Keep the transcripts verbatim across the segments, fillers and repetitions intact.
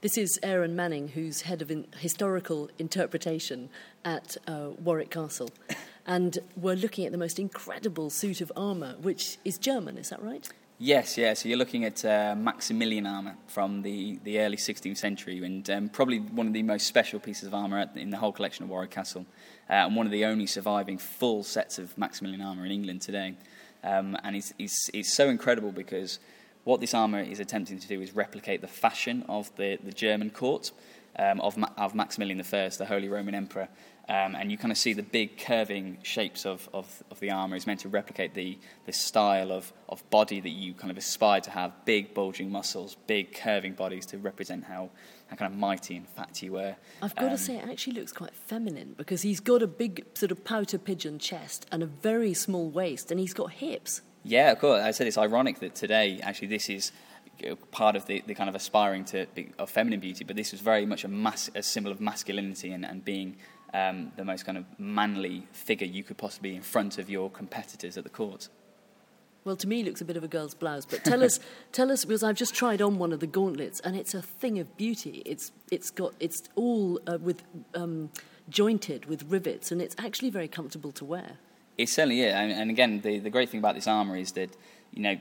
This is Aaron Manning, who's head of in- historical interpretation at uh, Warwick Castle. And we're looking at the most incredible suit of armour, which is German, is that right? Yes, yeah. So you're looking at uh, Maximilian armour from the, the early sixteenth century, and um, probably one of the most special pieces of armour in the whole collection of Warwick Castle, uh, and one of the only surviving full sets of Maximilian armour in England today. Um, and it's, it's, it's so incredible because what this armour is attempting to do is replicate the fashion of the, the German court, um, of, Ma- of Maximilian the First, the Holy Roman Emperor. Um, and you kind of see the big curving shapes of, of, of the armour is meant to replicate the, the style of, of body that you kind of aspire to have, big bulging muscles, big curving bodies to represent how, how kind of mighty and fat you were. I've got um, to say it actually looks quite feminine because he's got a big sort of pouter pigeon chest and a very small waist, and he's got hips. Yeah, of course. I said it's ironic that today actually this is part of the, the kind of aspiring to be, of feminine beauty, but this was very much a, mass, a symbol of masculinity and, and being Um, the most kind of manly figure you could possibly be in front of your competitors at the court. Well, to me, it looks a bit of a girl's blouse. But tell us, tell us, because I've just tried on one of the gauntlets, and it's a thing of beauty. It's it's got it's all uh, with um, jointed with rivets, and it's actually very comfortable to wear. It certainly is. And, and again, the, the great thing about this armour is that, you know,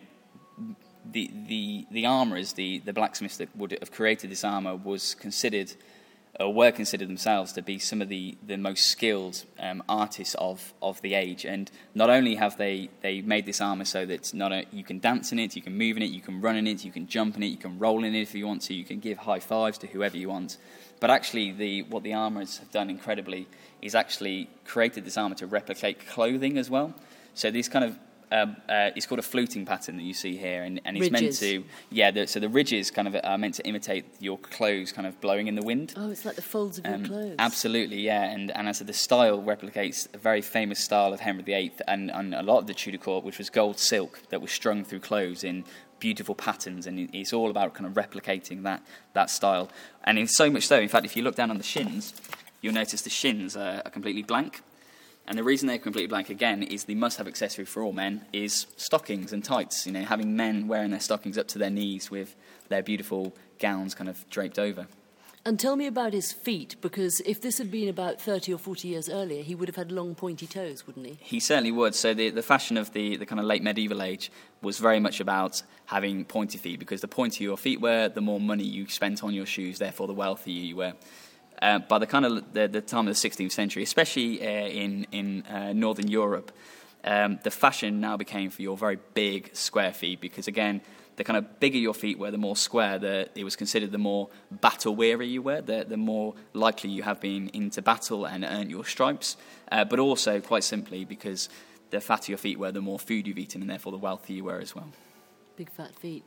the the the armourers, the the blacksmiths that would have created this armour, was considered. Or were considered themselves to be some of the, the most skilled um, artists of, of the age. And not only have they, they made this armour so that not a, you can dance in it, you can move in it, you can run in it, you can jump in it, you can roll in it if you want to, you can give high fives to whoever you want. But actually, the what the armourers have done incredibly is actually created this armour to replicate clothing as well. So these kind of Um, uh, it's called a fluting pattern that you see here, and, and it's ridges. meant to, yeah. The, so the ridges kind of are meant to imitate your clothes kind of blowing in the wind. Oh, it's like the folds of um, your clothes. Absolutely, yeah. And and as I said, the style replicates a very famous style of Henry the Eighth, and, and a lot of the Tudor court, which was gold silk that was strung through clothes in beautiful patterns, and it's all about kind of replicating that that style. And in so much so, in fact, if you look down on the shins, you'll notice the shins are, are completely blank. And the reason they're completely blank, again, is the must-have accessory for all men is stockings and tights. You know, having men wearing their stockings up to their knees with their beautiful gowns kind of draped over. And tell me about his feet, because if this had been about thirty or forty years earlier, he would have had long, pointy toes, wouldn't he? He certainly would. So the, the fashion of the, the kind of late medieval age was very much about having pointy feet, because the pointier your feet were, the more money you spent on your shoes, therefore the wealthier you were. Uh, by the kind of the, the time of the sixteenth century, especially uh, in in uh, Northern Europe, um, the fashion now became for your very big square feet, because again, the kind of bigger your feet were, the more square, the, it was considered the more battle weary you were, the, the more likely you have been into battle and earned your stripes. Uh, but also, quite simply, because the fatter your feet were, the more food you've eaten, and therefore the wealthier you were as well. Big fat feet.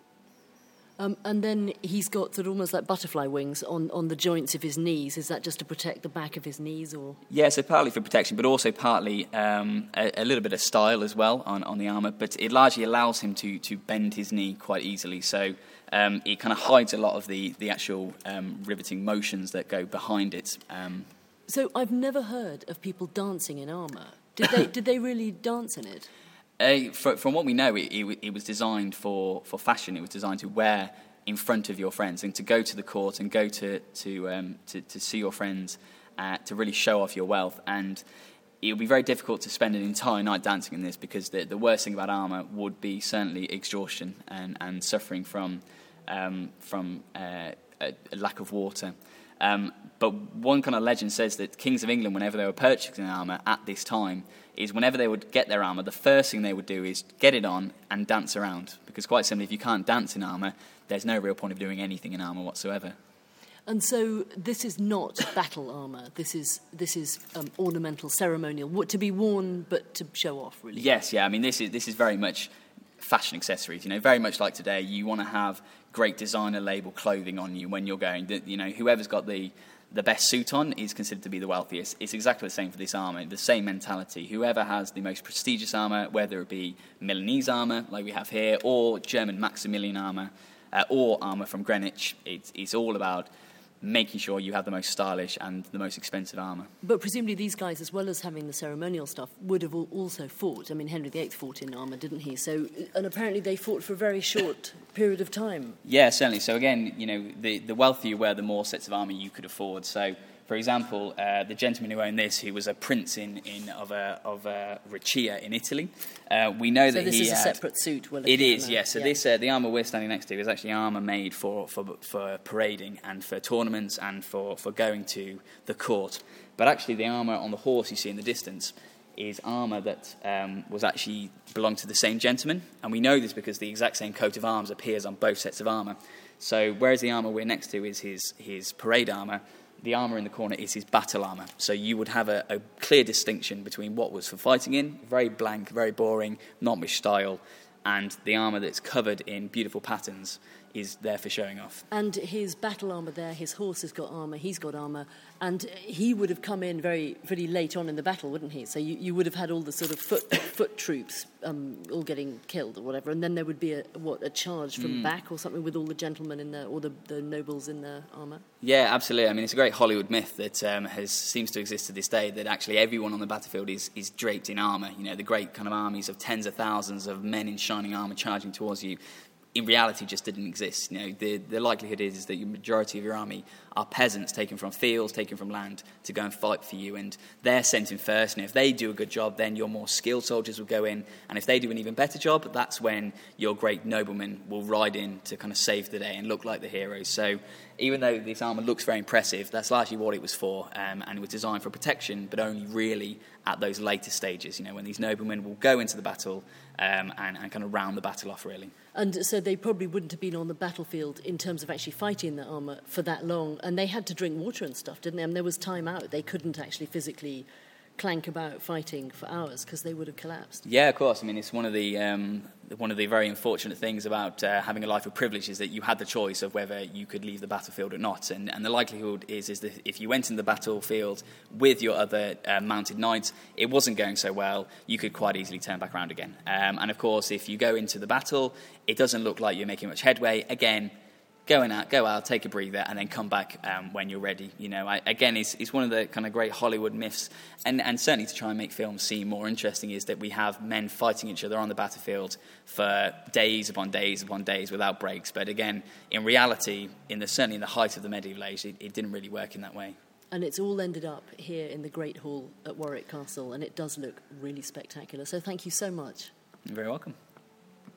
Um, and then he's got sort of almost like butterfly wings on, on the joints of his knees. Is that just to protect the back of his knees, or? Yeah, so partly for protection, but also partly um, a, a little bit of style as well on, on the armour. But it largely allows him to to bend his knee quite easily. So um, it kind of hides a lot of the, the actual um, riveting motions that go behind it. Um, so I've never heard of people dancing in armour. Did they, did they really dance in it? Uh, for, from what we know, it, it, it was designed for, for fashion. It was designed to wear in front of your friends and to go to the court and go to to um, to, to see your friends, uh, to really show off your wealth. And it would be very difficult to spend an entire night dancing in this, because the, the worst thing about armour would be certainly exhaustion and, and suffering from um, from uh, a, a lack of water. Um, but one kind of legend says that kings of England, whenever they were purchasing armour at this time, is whenever they would get their armour, the first thing they would do is get it on and dance around. Because quite simply, if you can't dance in armour, there's no real point of doing anything in armour whatsoever. And so this is not battle armour. This is this is um, ornamental, ceremonial, what to be worn but to show off, really. Yes, yeah. I mean, this is this is very much fashion accessories. You know, very much like today, you want to have great designer label clothing on you when you're going. You know, whoever's got the the best suit on is considered to be the wealthiest. It's exactly the same for this armour, the same mentality. Whoever has the most prestigious armour, whether it be Milanese armour, like we have here, or German Maximilian armour, uh, or armour from Greenwich, it's, it's all about making sure you have the most stylish and the most expensive armour. But presumably these guys, as well as having the ceremonial stuff, would have al- also fought. I mean, Henry the Eighth fought in armour, didn't he? So, and apparently they fought for a very short period of time. Yeah, certainly. So again, you know, the, the wealthier you were, the more sets of armour you could afford. So, for example, uh, the gentleman who owned this, who was a prince in, in of a of a Riccia in Italy, uh, we know so that this he is a had, separate suit. Well, it is, yes. So yeah. this uh, the armour we're standing next to is actually armour made for, for for parading and for tournaments and for, for going to the court. But actually, the armour on the horse you see in the distance is armour that um, was actually belonged to the same gentleman, and we know this because the exact same coat of arms appears on both sets of armour. So whereas the armour we're next to is his his parade armour, the armour in the corner is his battle armour. So you would have a, a clear distinction between what was for fighting in, very blank, very boring, not much style, and the armour that's covered in beautiful patterns is there for showing off. And his battle armour there, his horse has got armour, he's got armour, and he would have come in very, very late on in the battle, wouldn't he? So you, you would have had all the sort of foot foot troops um, all getting killed or whatever, and then there would be a what a charge from Mm. back or something with all the gentlemen in there, or the, the nobles in their armour. Yeah, absolutely. I mean, it's a great Hollywood myth that um, has seems to exist to this day, that actually everyone on the battlefield is, is draped in armour. You know, the great kind of armies of tens of thousands of men in shining armour charging towards you, in reality just didn't exist. You know, the, the likelihood is, is that the majority of your army are peasants taken from fields, taken from land to go and fight for you, and they're sent in first, and if they do a good job, then your more skilled soldiers will go in, and if they do an even better job, that's when your great noblemen will ride in to kind of save the day and look like the heroes. So even though this armour looks very impressive, that's largely what it was for, um, and it was designed for protection, but only really at those later stages, you know, when these noblemen will go into the battle um, and, and kind of round the battle off, really. And so they probably wouldn't have been on the battlefield in terms of actually fighting the armour for that long. And they had to drink water and stuff, didn't they? I mean, there was time out. They couldn't actually physically clank about fighting for hours because they would have collapsed. Yeah, of course. I mean, it's one of the um, one of the very unfortunate things about uh, having a life of privilege is that you had the choice of whether you could leave the battlefield or not. And, and the likelihood is is that if you went in the battlefield with your other uh, mounted knights, it wasn't going so well, you could quite easily turn back around again. Um, and of course, if you go into the battle, it doesn't look like you're making much headway. Again, Going out, go out, take a breather, and then come back um, when you're ready. You know, I, again, it's, it's one of the kind of great Hollywood myths, and, and certainly to try and make films seem more interesting is that we have men fighting each other on the battlefield for days upon days upon days without breaks. But again, in reality, in the certainly in the height of the medieval age, it, it didn't really work in that way. And it's all ended up here in the Great Hall at Warwick Castle, and it does look really spectacular. So thank you so much. You're very welcome.